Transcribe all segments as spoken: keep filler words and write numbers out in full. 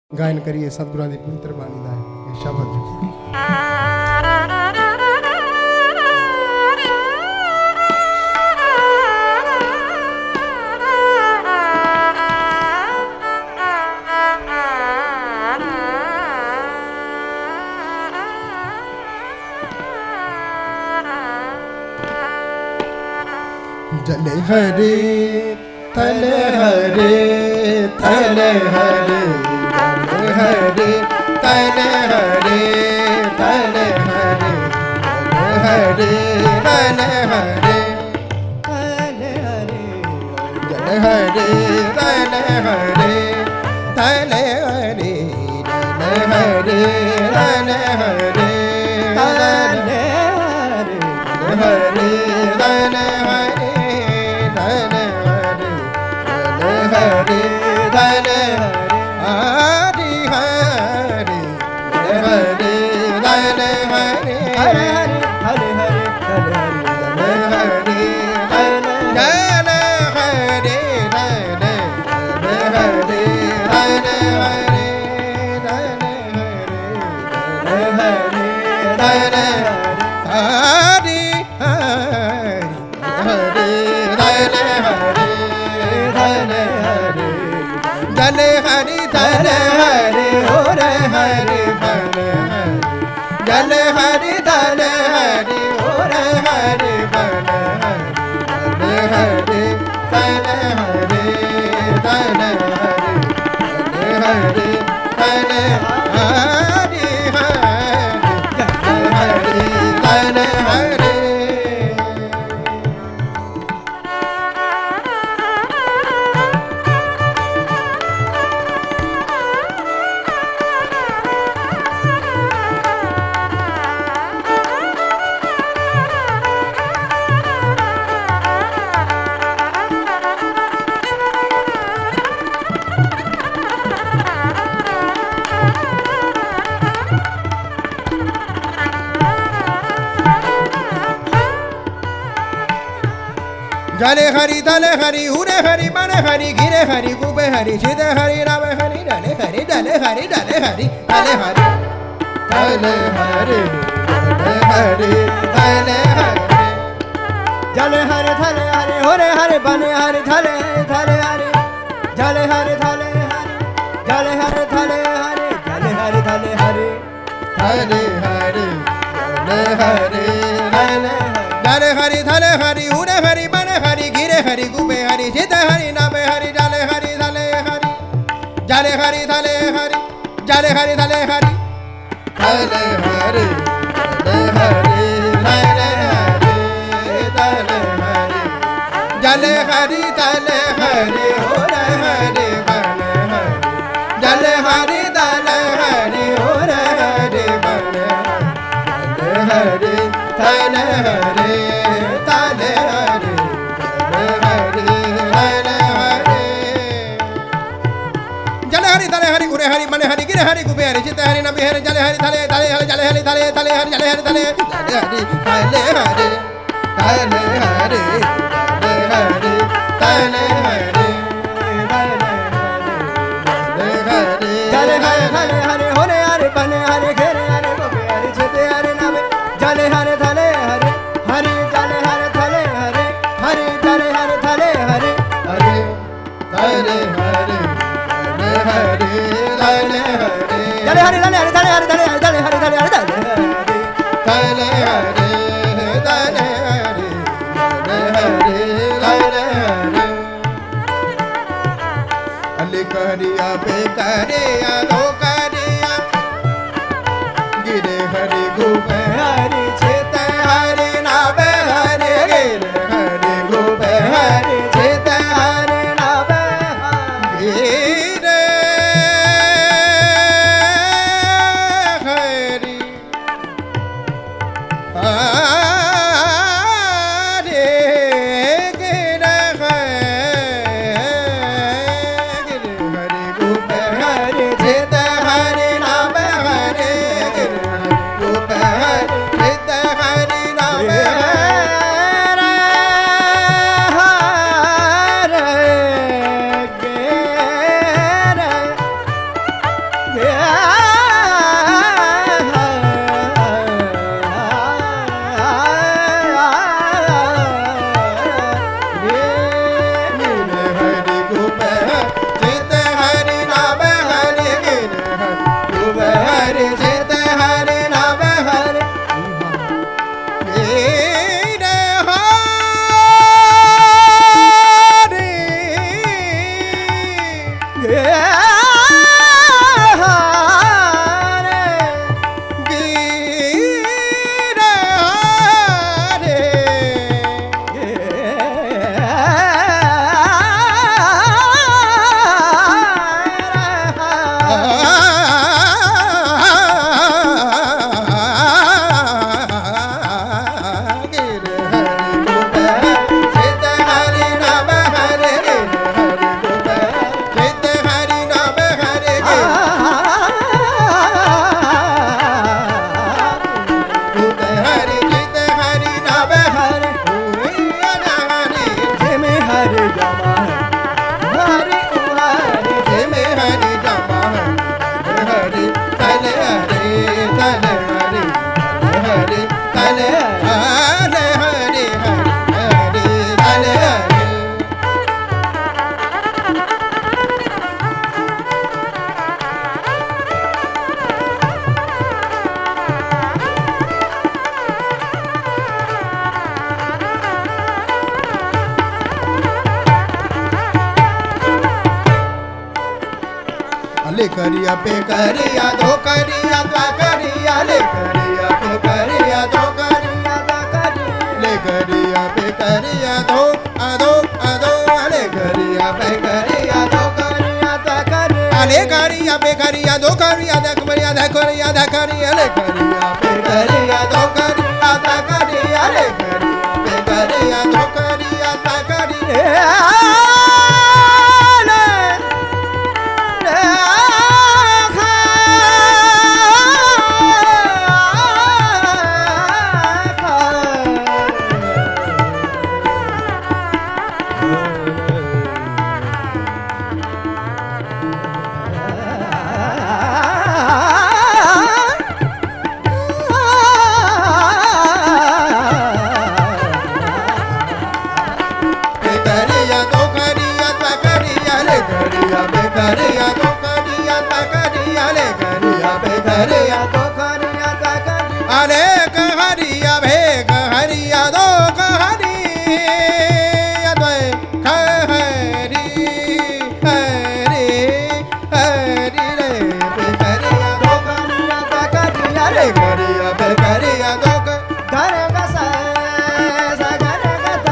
गायन करिए सतगुरु दी पवित्र बाणी दा ये शब्द जले हरे थले हरे थले हरे जले हरे थले हरे थले हरे जले हरे थले हरे थले हरे जले हरे थले हरे थले हरे जले हरे थले हरे हरे थले हरे हरे धने हरि हरि हरे धने हरे हरे हरे हरे धने हरे धने हरे धने हरे धने हरे धने हरे धने हरि हरि हरे धने हरे धने हरि धने हरि हो रे हरि बने हरि जले हरि धने हरि हो रे हरि बने हरि धने हरि धने हरि धने हरि धने हरि हरि धने हरि जले हरि धले हरि उरे हरि बने हरि गिरे हरि गुबे हरि जिदे हरि रावे हरि डले हरि डले हरि डले हरि डले हरि डले हरि डले हरि डले हरि जले हरि धले हरि उरे हरि बने हरि धले धले हरि जले हरि धले हरि जले हरि धले हरि जले हरि धले हरि धले हरि डले हरि डले हरि धले हरि उरे हरि हरि गिरे हरि गुबे हरि जित हरि नामे हरि जाले हरि धले हरि जाले हरि धले हरि जाले हरि धले हरि धले हरि धले हरि धले हरि धले हरि जाले हरि धले हरि हो रे हरि बने हरि जाले हरि धले हरि हो रे हरि बने हरि धले हरि धले हरि हरि धले हरि उरे हरि मने हरि गिरे हरि गुबे हरि चित हरि नबी हरि जले हरि धले धले हरि जले हरि धले धले हरि जले हरि धले धले हरि धले हरि धले हरि धले हरि धले हरि धले हरि होने हरि बने हरि घेरे हरि गुबे हरि चित हरि नबी जले हरि धले हरि हरि जले हरि धले हरि हरि जले हरि धले हरि हरि धले हरि हरे धले हरे धले हरे धले हरे धले हरे धले हरे धले हरे धले हरे धले हरे धले हरे धले हरे धले हरे अली करिया बे करिया दो करिया गिरे हरि गुबे हरि चित हरि नाबे हरि गिरे हरि गुबे हरि चित हरि नाबे गिरे हरि ले करिया पे करिया दो करिया ता करिया ले करिया पे करिया दो करिया ता करिया ले करिया पे करिया दो अदो अदो ले करिया पे करिया दो करिया ता करिया ले करिया पे करिया दो करिया ता करिया ता करिया ता करिया ले करिया पे करिया दो करिया ता करिया ले करिया पे करिया दो करिया ता करिया अरे कहरिया भेग हरिया दो कहरिया दो कहरी हरी हरी रे बेकरिया दो कहरिया ता कहरिया रे करिया बेकरिया दो घर का सा सा घर का ता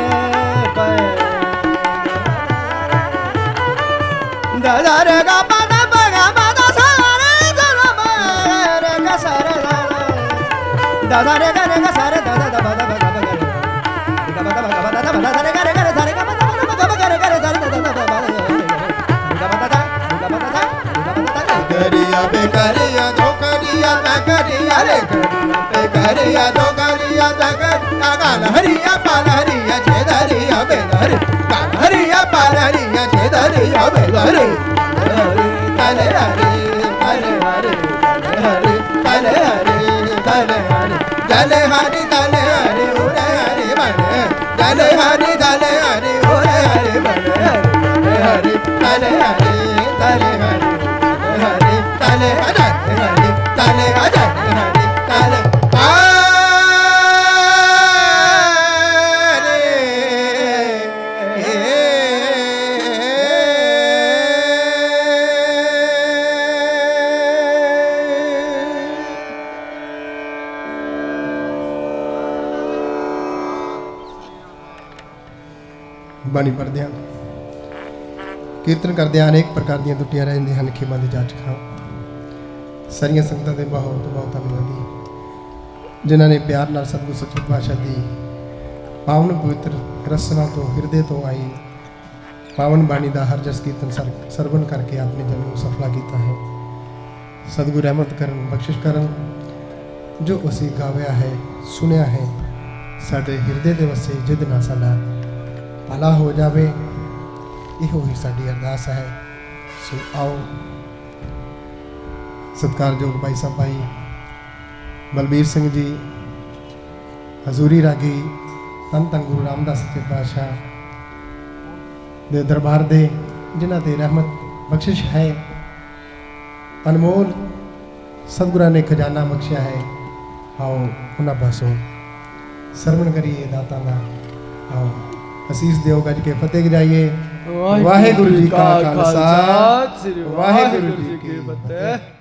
दादा रे गा पादा बगा पादा सा रे जरा रे का सा दादा रे गा रे गा सा रे दादा दा बादा बादा बादा रे गा बादा बादा बादा बादा रे गा रे गा रे सा रे गा बादा बादा बादा रे गा रे सा रे दादा दा बादा गा बादा दा गा बादा दा गा बादा दा करिया बे करिया दो करिया ता करिया ले करिया बे करिया दो करिया ता करिया गाल हरिया पाल हरिया छे धरिया बे धर गाल हरिया पाल हरिया छे धरिया बे धर तले हरे तले हरे हरे तले हरे तले हरे जले हरि तले हरि उरे हरि बने जले हरि तले हरि उरे हरि बने हरि तले हरि तले हरि हरि तले हरि हरि तले हरि हरि तले बाणी पढ़दे हैं कीर्तन करदे अनेक प्रकार दी दुटियां रहंदे हैं खेमां दी जाच खां सारियां संगतां दे बहुत बहुत धन्नवादी जिन्हां ने प्यार नाल सतगुरु सच्चे पातशाह दी पावन पवित्र रसना तो हिरदे तो आई पावन बाणी दा हर जस कीर्तन सरवण करके अपने जन्म को सफला किया है। सतगुरु रहमत करन बख्शिश करन जो असीं गाविया है सुनिया है साडे हिरदे दे वसे जिद ना साडा भला हो जाए इहो ही साडी अरदास है। सो आओ सत्कारयोग भाई साहब भाई बलबीर सिंह जी हजूरी रागी धन धन गुरु रामदास सच्चे पातशाह दे दरबार दे जिन्हां ते रहमत बख्शिश है अनमोल सतगुरां ने खजाना बख्शिया है। आओ उन्हां पासों सरवण करिए दाता दा आओ असीस देव गज के फतेह जाइए। वाहे गुरु जी का खालसा वाहे गुरु जी की फतेह।